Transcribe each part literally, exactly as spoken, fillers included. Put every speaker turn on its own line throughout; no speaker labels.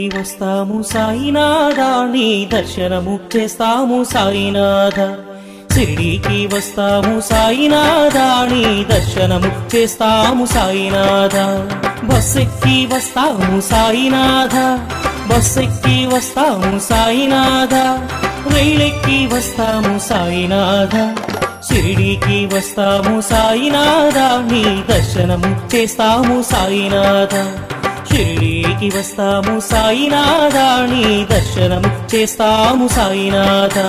వస్తాము సాయినాథా నీ దర్శనము చేస్తాము సాయినాథా షిరిడీకి వస్తాము సాయినాథా నీ దర్శనము చేస్తాము సాయినాథా బస్సెక్కి వస్తాము సాయినాథా బస్సెక్కి వస్తాము సాయినాథా రైలెక్కి వస్తాము సాయినాథా షిరిడీకి వస్తాము సాయినాథా నీ దర్శనము చేస్తాము సాయినాథా షిరిడీకి వస్తాము సాయినాథా నీ దర్శనము చేస్తాము సాయినాథా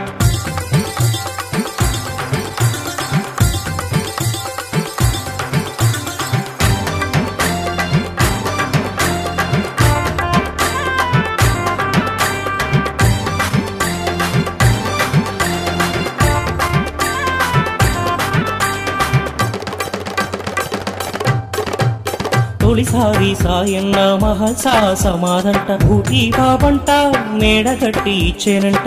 తొలిసారి సాయన్న మహసా సమాధంట ఊటీ బాబంట మేడ కట్టి ఇచ్చేనంట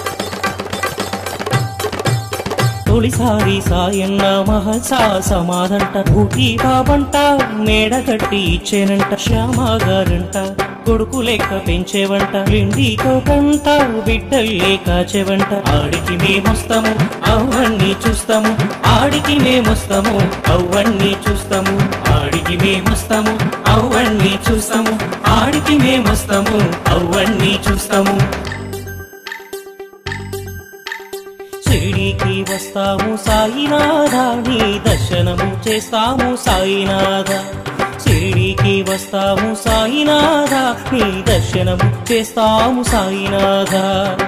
తొలిసారి సాయన్న మహసా సమాధంట ఊటీ బాబంట మేడ కట్టి ఇచ్చేనంట శ్యామగారంట కొడుకు లెక్క పెంచేవంట లిండితో కంట బిడ్డల్లే కాచేవంట ఆడికి మేమొస్తాము అవన్నీ చూస్తాము ఆడికి మేమొస్తాము అవన్నీ చూస్తాము ఆడికి మేమొస్తాము అవన్నీ చూస్తాము ఆడికి మేమొస్తాము అవన్నీ చూస్తాము షిరిడీకి వస్తాము సాయినాథా నీ దర్శనము చేస్తాము సాయినాథా షిరిడీకి వస్తాము సాయినాథా నీ దర్శనము చేస్తాము సాయినాథా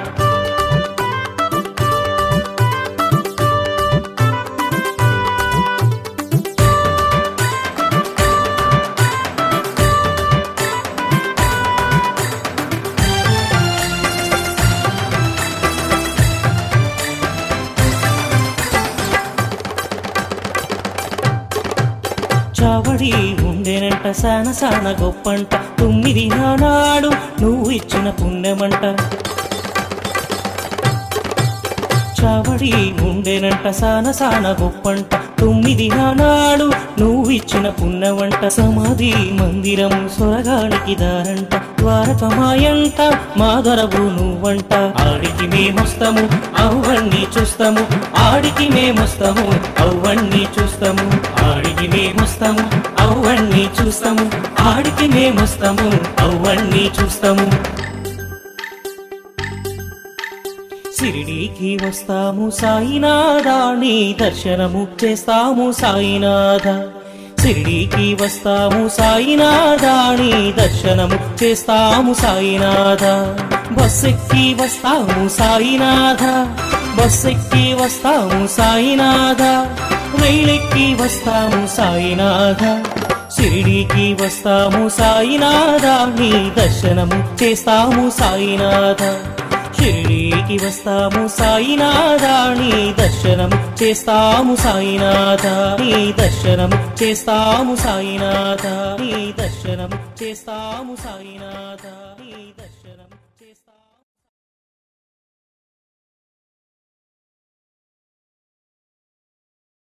చావడి ఉండేనంట సాన సాన గొప్పంట తొమ్మిది నాడు నువ్వు ఇచ్చిన పుణ్యమంట చావడి ఉండేనంట సాన సాన గొప్పంట తొమ్మిది నాడు నువ్వు ఇచ్చిన పుణ్యమంట సమాధి మందిరం స్వర్గానికి దారంట ద్వారకమాయంట మాధరవు నువ్వంట ఆడికి మేమొస్తాము అవన్నీ చూస్తాము ఆడికి మేమొస్తాము అవన్నీ చూస్తాము ఆడికి మేమొస్తాము అవన్నీ చూస్తాము ఆడికి మేమొస్తాము అవన్నీ చూస్తాము షిరిడీకి వస్తాము సాయినాథా నీ దర్శనము చేస్తాము సాయినాథా షిరిడీకి వస్తాము సాయినాథా నీ దర్శనము చేస్తాము సాయినాథా బస్సెక్కి వస్తాము సాయినాథా బస్సెక్కి వస్తాము సాయినాథా రైలెక్కి వస్తాము సాయినాథా షిరిడీకి వస్తాము సాయినాథా నీ దర్శనము చేస్తాము సాయినాథా షిరిడీకి వస్తాము సాయినాథా నీ దర్శనము చేస్తాము సాయినాథా నీ దర్శనము చేస్తాము సాయినాథా నీ దర్శనము చేస్తాము సాయినాథా నీ దర్శనము